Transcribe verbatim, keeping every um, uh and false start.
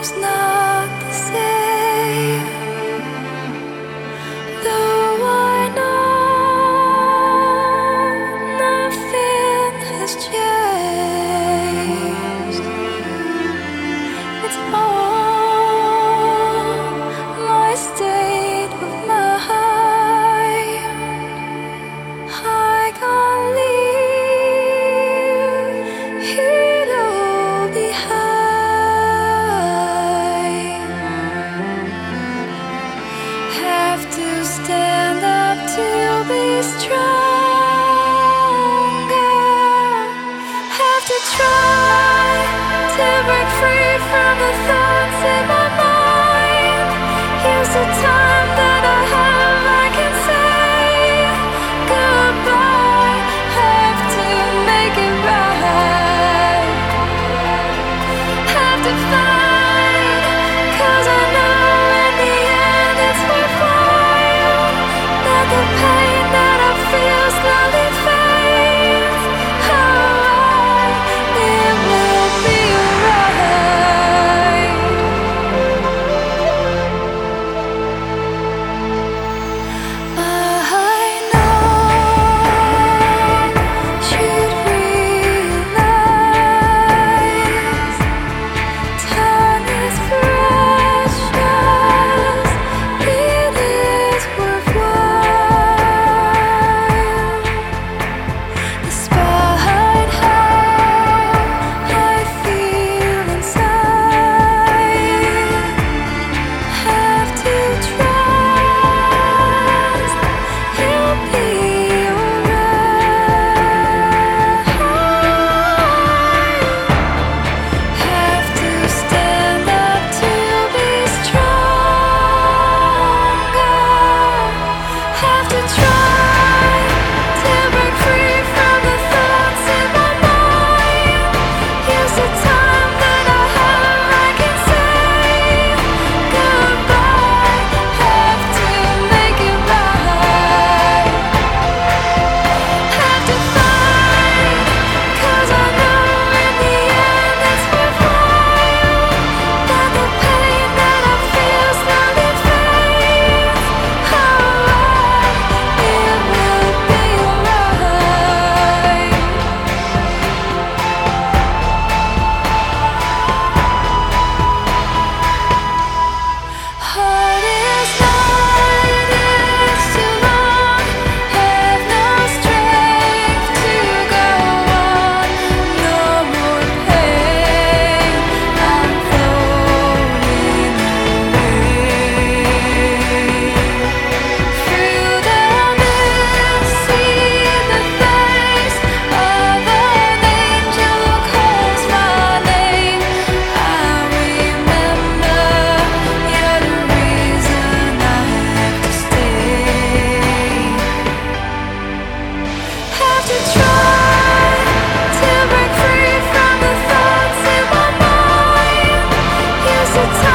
time's not the same. Though I know nothing has changed, it's all my state of mind. I can't leave it all behind. Have to stand up to be stronger. Have to try to break free from the thoughts in my mind. Here's the time that I have, I can say goodbye. Have to make it right. Have to fight, 'cause I know in the end it's worthwhile. That the pain that I feel slowly fades away. It will be alright. I know you'd realize time is precious. It is worthwhile. Despite how I feel inside, have to trust you'll be alright. Have to stand up to be stronger. Have to try to break free from the thoughts in my mind. Here's the time that I have, I can say goodbye. Have to make it right. Have to fight, 'cause I know in the end it's worthwhile. That the pain that I feel slowly fades away. It will be alright. Heart is not, it's too long. Have no strength to go on. No more pain. I'm floating away. Through the mist, see the face of an angel calls my name. I remember you're the reason I have to stay. Have to try to break free from the thoughts in my mind. Here's the time.